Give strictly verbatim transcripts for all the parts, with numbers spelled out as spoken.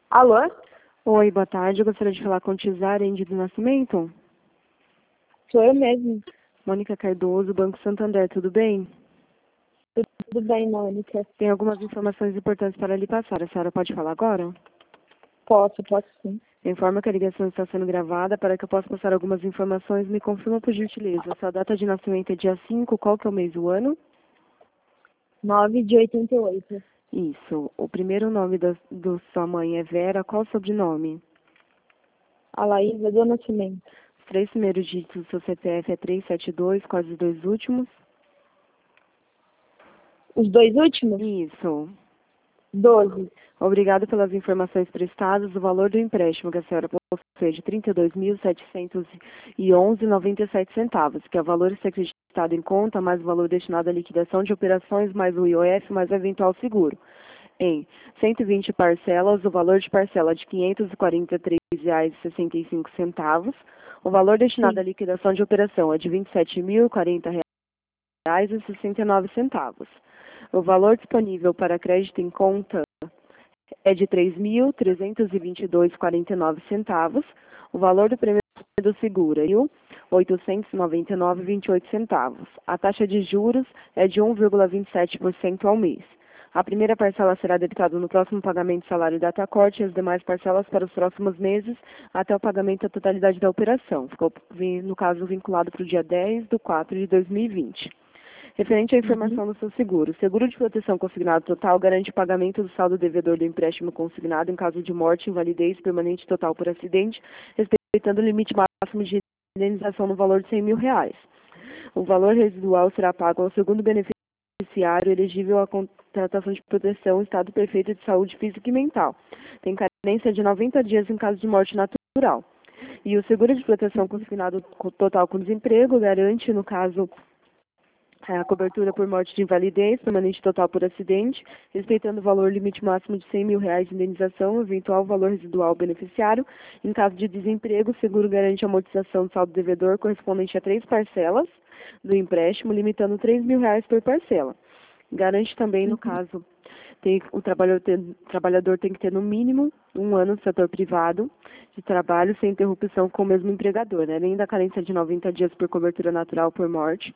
Alô? Oi, boa tarde. Eu gostaria de falar com Tizar Ende do Nascimento. Sou eu mesmo. Mônica Cardoso, Banco Santander, tudo bem? Tudo bem, Mônica? Tem algumas informações importantes para lhe passar. A senhora pode falar agora? Posso, posso sim. Eu informo que a ligação está sendo gravada. Para que eu possa passar algumas informações, me confirma por gentileza. Sua data de nascimento é dia cinco, qual que é o mês e o ano? nove de oitenta e oito. Isso. O primeiro nome da do sua mãe é Vera. Qual o sobrenome? Alaísa do Nascimento. Os três primeiros dígitos do seu C P F é trezentos e setenta e dois. Quais os dois últimos? Os dois últimos? Isso. doze. Obrigado pelas informações prestadas. O valor do empréstimo que a senhora possui é de trinta e dois mil, setecentos e onze reais e noventa e sete centavos, que é o valor a ser acreditado em conta, mais o valor destinado à liquidação de operações, mais o I O F, mais o eventual seguro. Em cento e vinte parcelas, o valor de parcela de quinhentos e quarenta e três reais e sessenta e cinco centavos. O valor destinado Sim. à liquidação de operação é de vinte e sete mil e quarenta reais e sessenta e nove centavos. O valor disponível para crédito em conta é de três mil trezentos e vinte e dois reais e quarenta e nove centavos. O valor do prêmio do seguro é oitocentos e noventa e nove reais e vinte e oito centavos. A taxa de juros é de um vírgula vinte e sete por cento ao mês. A primeira parcela será debitada no próximo pagamento de salário da datacorte e as demais parcelas para os próximos meses até o pagamento da totalidade da operação. Ficou, no caso, vinculado para o dia dez de quatro de dois mil e vinte. Referente à informação Uhum. do seu seguro, o seguro de proteção consignado total garante o pagamento do saldo devedor do empréstimo consignado em caso de morte, invalidez permanente total por acidente, respeitando o limite máximo de indenização no valor de cem mil reais. O valor residual será pago ao segundo beneficiário elegível à contratação de proteção em estado perfeito de saúde física e mental. Tem carência de noventa dias em caso de morte natural. E o seguro de proteção consignado total com desemprego garante, no caso, a cobertura por morte de invalidez, permanente total por acidente, respeitando o valor limite máximo de cem mil reais de indenização, eventual valor residual ao beneficiário. Em caso de desemprego, o seguro garante a amortização do saldo devedor correspondente a três parcelas do empréstimo, limitando três mil reais por parcela. Garante também, no caso, tem, o trabalhador tem, o trabalhador tem que ter no mínimo um ano no setor privado de trabalho sem interrupção com o mesmo empregador, né? Além da carência de noventa dias por cobertura natural por morte,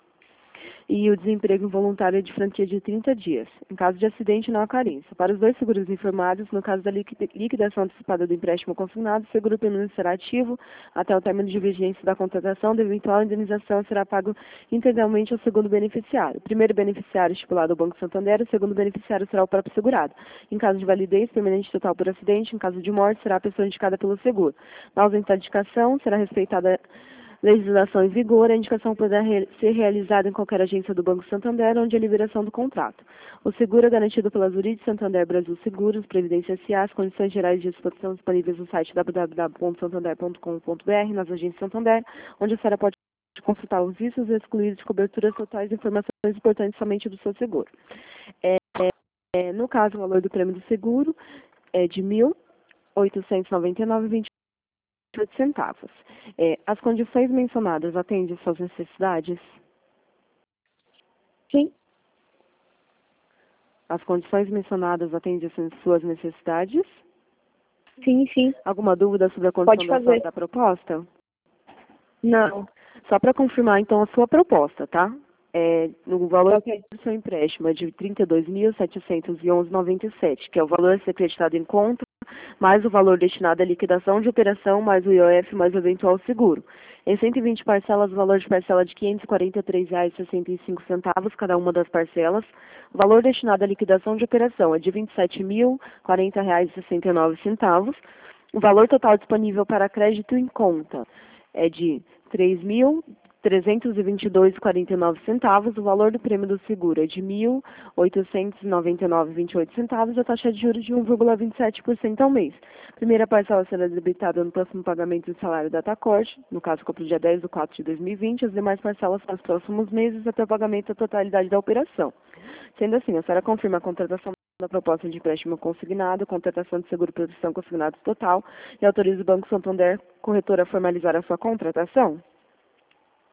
e o desemprego involuntário é de franquia de trinta dias. Em caso de acidente, não há carência. Para os dois seguros informados, no caso da liquidação antecipada do empréstimo consignado, o seguro permanecerá ativo até o término de vigência da contratação, da eventual indenização será pago integralmente ao segundo beneficiário. O primeiro beneficiário estipulado ao Banco Santander, o segundo beneficiário será o próprio segurado. Em caso de validez, permanente total por acidente, em caso de morte, será a pessoa indicada pelo seguro. Na ausência da indicação, será respeitada legislação em vigor, a indicação poderá re ser realizada em qualquer agência do Banco Santander, onde é a liberação do contrato. O seguro é garantido pela Zurich Santander Brasil Seguros, Previdência S A. As condições gerais de disposição disponíveis no site w w w ponto santander ponto com ponto b r, nas agências Santander, onde a senhora pode consultar os riscos excluídos de coberturas totais e informações importantes somente do seu seguro. É, é, no caso, o valor do prêmio do seguro é de mil oitocentos e noventa e nove reais e vinte e oito centavos. É, as condições mencionadas atendem às suas necessidades? Sim. As condições mencionadas atendem às suas necessidades? Sim, sim. Alguma dúvida sobre a condição Pode da, fazer. da proposta? Não. Só para confirmar, então, a sua proposta, tá? É, no valor Ok. do seu empréstimo é de trinta e dois mil, setecentos e onze reais e noventa e sete, que é o valor a ser acreditado em conta, mais o valor destinado à liquidação de operação, mais o I O F, mais o eventual seguro. Em cento e vinte parcelas, o valor de parcela de quinhentos e quarenta e três reais e sessenta e cinco centavos, cada uma das parcelas. O valor destinado à liquidação de operação é de vinte e sete mil e quarenta reais e sessenta e nove centavos. O valor total disponível para crédito em conta é de três mil trezentos e vinte e dois reais e quarenta e nove centavos. O valor do prêmio do seguro é de mil oitocentos e noventa e nove reais e vinte e oito centavos. A taxa de juros de um vírgula vinte e sete por cento ao mês. Primeira parcela será debitada no próximo pagamento do salário da datacorte, no caso, para o dia dez de quatro de dois mil e vinte. As demais parcelas para os próximos meses até o pagamento da totalidade da operação. Sendo assim, a senhora confirma a contratação da proposta de empréstimo consignado, contratação de seguro proteção consignado total e autoriza o Banco Santander, corretor, a formalizar a sua contratação?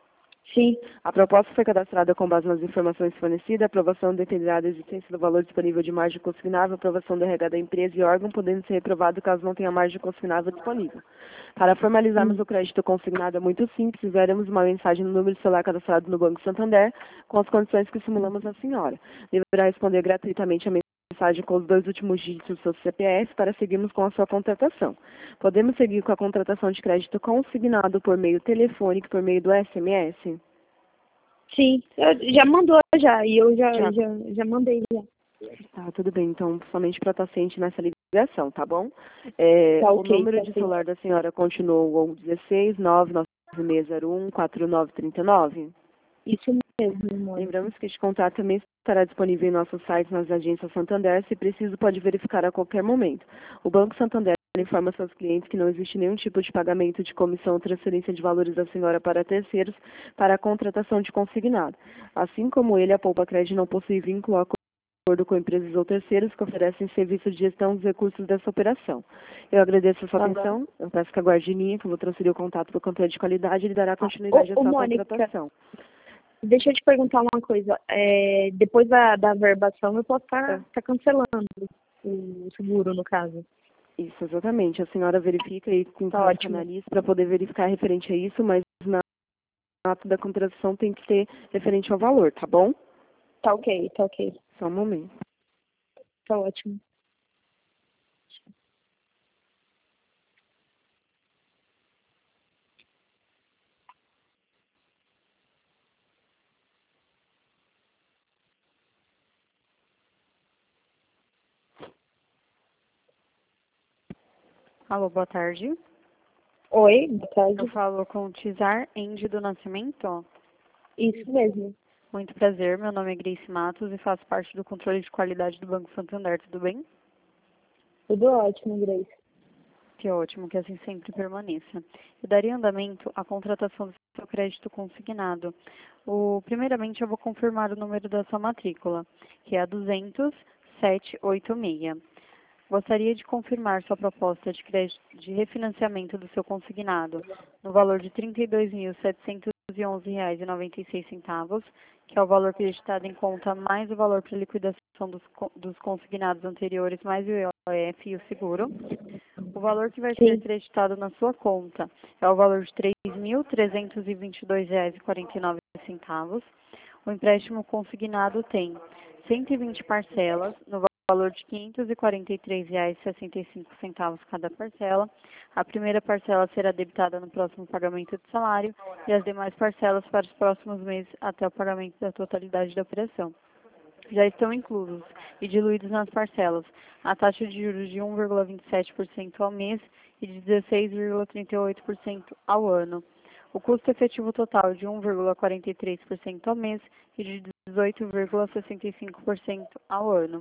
Sim. A proposta foi cadastrada com base nas informações fornecidas. A aprovação dependerá da existência do valor disponível de margem consignável, aprovação do R H da empresa e órgão, podendo ser reprovado caso não tenha margem consignável disponível. Para formalizarmos Hum. o crédito consignado é muito simples. Enviaremos uma mensagem no número de celular cadastrado no Banco Santander com as condições que simulamos à senhora. Deverá responder gratuitamente a mensagem com os dois últimos dígitos do seu C P F para seguirmos com a sua contratação. Podemos seguir com a contratação de crédito consignado por meio telefônico e por meio do S M S? Sim. Eu, já mandou já, e eu já, Já. já, já mandei já. Tá, tudo bem. Então, somente para estar ciente nessa ligação, tá bom? É, Tá o ok, número tá de ok. celular da senhora continua o dezesseis, nove nove seis zero um, quatro nove três nove? Isso mesmo, amor. Lembramos que este contato também estará disponível em nosso site nas agências Santander. Se preciso, pode verificar a qualquer momento. O Banco Santander informa seus clientes que não existe nenhum tipo de pagamento de comissão ou transferência de valores da senhora para terceiros para a contratação de consignado. Assim como ele, a Poupa Crédito não possui vínculo a acordo com empresas ou terceiros que oferecem serviço de gestão dos recursos dessa operação. Eu agradeço a sua Tá. atenção. Eu peço que aguarde em linha, que eu vou transferir o contato para o controle de qualidade e ele dará continuidade Ô, à ô, sua Mônica, contratação. deixa eu te perguntar uma coisa. É, depois da, da verbação, eu posso estar tá, cancelando o seguro, no caso. Isso, exatamente. A senhora verifica e com Tá o ótimo. analista para poder verificar referente a isso, mas na ato da contratação tem que ter referente ao valor, tá bom? Tá ok, tá ok. Só um momento. Tá ótimo. Alô, boa tarde. Oi, boa tarde. Eu falo com o Tizar Endi do Nascimento. Isso mesmo. Muito prazer, meu nome é Grace Matos e faço parte do controle de qualidade do Banco Santander, tudo bem? Tudo ótimo, Grace. Que ótimo, que assim sempre permaneça. Eu daria andamento à contratação do seu crédito consignado. O, primeiramente, eu vou confirmar o número da sua matrícula, que é a duzentos, setecentos e oitenta e seis. Gostaria de confirmar sua proposta de crédito de refinanciamento do seu consignado no valor de trinta e dois mil, setecentos e onze reais e noventa e seis centavos, que é o valor creditado em conta mais o valor para liquidação dos, co- dos consignados anteriores, mais o I O F e o seguro. O valor que vai ser Sim. creditado na sua conta é o valor de três mil, trezentos e vinte e dois reais e quarenta e nove centavos. O empréstimo consignado tem cento e vinte parcelas no valor de quinhentos e quarenta e três reais e sessenta e cinco centavos cada parcela. A primeira parcela será debitada no próximo pagamento de salário e as demais parcelas para os próximos meses até o pagamento da totalidade da operação. Já estão inclusos e diluídos nas parcelas a taxa de juros de um vírgula vinte e sete por cento ao mês e de dezesseis vírgula trinta e oito por cento ao ano. O custo efetivo total de um vírgula quarenta e três por cento ao mês e de dezoito vírgula sessenta e cinco por cento ao ano.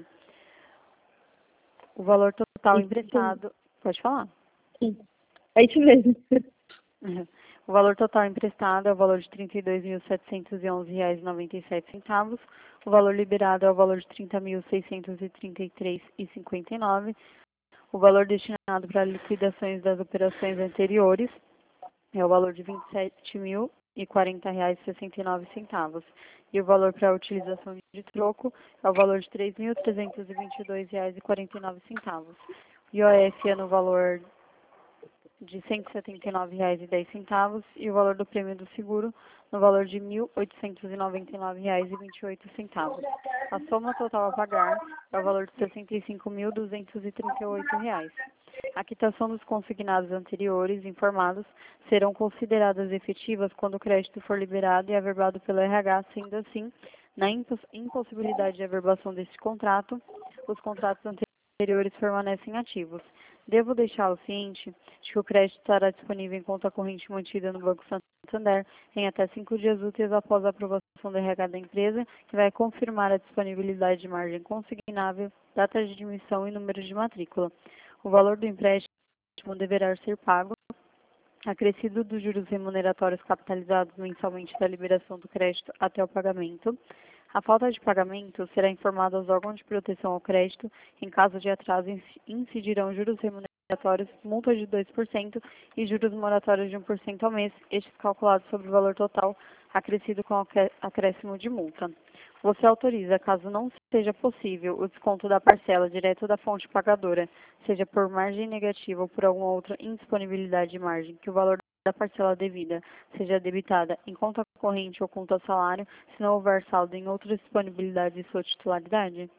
O valor total Isso emprestado... Pode falar? Sim. É isso mesmo. O valor total emprestado é o valor de trinta e dois mil, setecentos e onze reais e noventa e sete centavos. O valor liberado é o valor de trinta mil, seiscentos e trinta e três reais e cinquenta e nove centavos. O valor destinado para liquidações das operações anteriores é o valor de vinte e sete mil e quarenta reais e sessenta e nove centavos. E o valor para a utilização de troco é o valor de três mil, trezentos e vinte e dois reais e quarenta e nove centavos. I O F é no valor de cento e setenta e nove reais e dez centavos e o valor do prêmio do seguro no valor de mil oitocentos e noventa e nove reais e vinte e oito centavos. A soma total a pagar é o valor de sessenta e cinco mil, duzentos e trinta e oito reais. A quitação dos consignados anteriores informados serão consideradas efetivas quando o crédito for liberado e averbado pelo R H, sendo assim, na impos- impossibilidade de averbação deste contrato, os contratos anteriores permanecem ativos. Devo deixá-lo ciente de que o crédito estará disponível em conta corrente mantida no Banco Santander em até cinco dias úteis após a aprovação do R H da empresa, que vai confirmar a disponibilidade de margem consignável, data de admissão e número de matrícula. O valor do empréstimo deverá ser pago, acrescido dos juros remuneratórios capitalizados mensalmente da liberação do crédito até o pagamento. A falta de pagamento será informada aos órgãos de proteção ao crédito. Em caso de atraso, inci- incidirão juros remuneratórios, multa de dois por cento e juros moratórios de um por cento ao mês, estes calculados sobre o valor total acrescido com acré- acréscimo de multa. Você autoriza, caso não seja possível, o desconto da parcela direto da fonte pagadora, seja por margem negativa ou por alguma outra indisponibilidade de margem, que o valor da parcela devida seja debitada em conta corrente ou conta salário, se não houver saldo em outra disponibilidade de sua titularidade?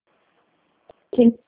Sim.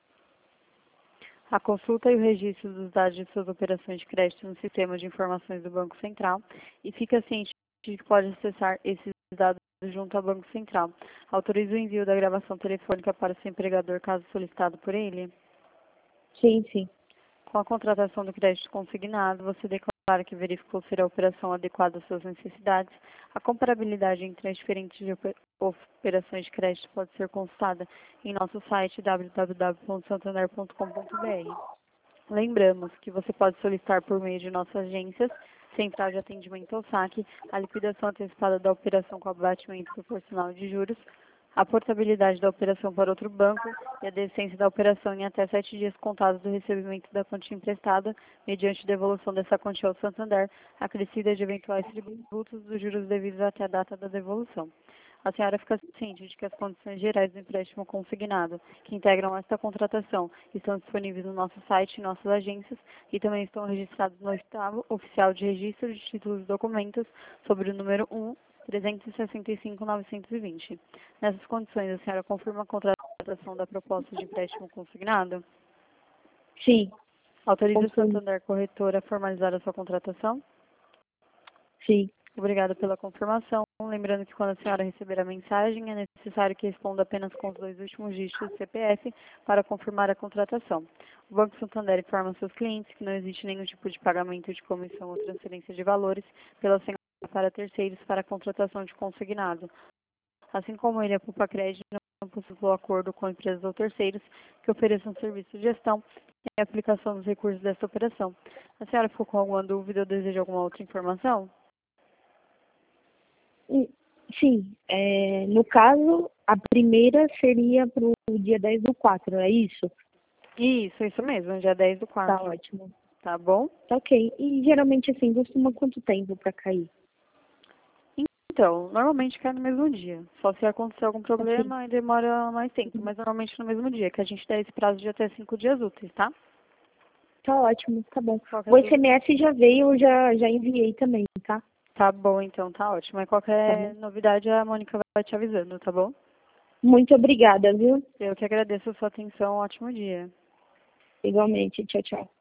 A consulta e o registro dos dados de suas operações de crédito no sistema de informações do Banco Central e fica ciente de que pode acessar esses dados junto ao Banco Central. Autoriza o envio da gravação telefônica para o seu empregador, caso solicitado por ele? Sim, sim. Com a contratação do crédito consignado, você declara que verificou ser a operação adequada às suas necessidades. A comparabilidade entre as diferentes de oper- operações de crédito pode ser consultada em nosso site w w w ponto santander ponto com ponto b r. Lembramos que você pode solicitar por meio de nossas agências, Central de Atendimento ao Saque, a liquidação antecipada da operação com abatimento proporcional de juros, a portabilidade da operação para outro banco e a decência da operação em até sete dias contados do recebimento da quantia emprestada, mediante devolução dessa quantia ao Santander, acrescida de eventuais tributos dos juros devidos até a data da devolução. A senhora fica ciente de que as condições gerais do empréstimo consignado, que integram esta contratação, estão disponíveis no nosso site e nossas agências e também estão registrados no oitavo oficial de registro de títulos e documentos sobre o número um, trezentos e sessenta e cinco, novecentos e vinte. Nessas condições, a senhora confirma a contratação da proposta de empréstimo consignado? Sim. Autoriza o Confirmo. Santander Corretora a formalizar a sua contratação? Sim. Obrigada pela confirmação. Lembrando que quando a senhora receber a mensagem, é necessário que responda apenas com os dois últimos dígitos do C P F para confirmar a contratação. O Banco Santander informa seus clientes que não existe nenhum tipo de pagamento de comissão ou transferência de valores pela senhora para terceiros para a contratação de consignado. Assim como ele, a Poupa Crédito não possui acordo com empresas ou terceiros que ofereçam serviço de gestão e aplicação dos recursos desta operação. A senhora ficou com alguma dúvida ou deseja alguma outra informação? Hum, Sim. É, no caso, a primeira seria para o dia dez do quatro, é isso? Isso, isso mesmo, dia dez do Tá quatro. ótimo. Tá bom? Tá ok. E geralmente, assim, costuma quanto tempo para cair? Então, normalmente cai no mesmo dia. Só se acontecer algum problema, aí demora mais tempo, mas normalmente no mesmo dia, que a gente dá esse prazo de até cinco dias úteis, tá? Tá ótimo, tá bom. Qualquer O dúvida? S M S já veio, eu já, já enviei também, tá? Tá bom, então, tá ótimo. Mas Tá qualquer bom. novidade, a Mônica vai te avisando, tá bom? Muito obrigada, viu? Eu que agradeço a sua atenção, um ótimo dia. Igualmente. Tchau, tchau.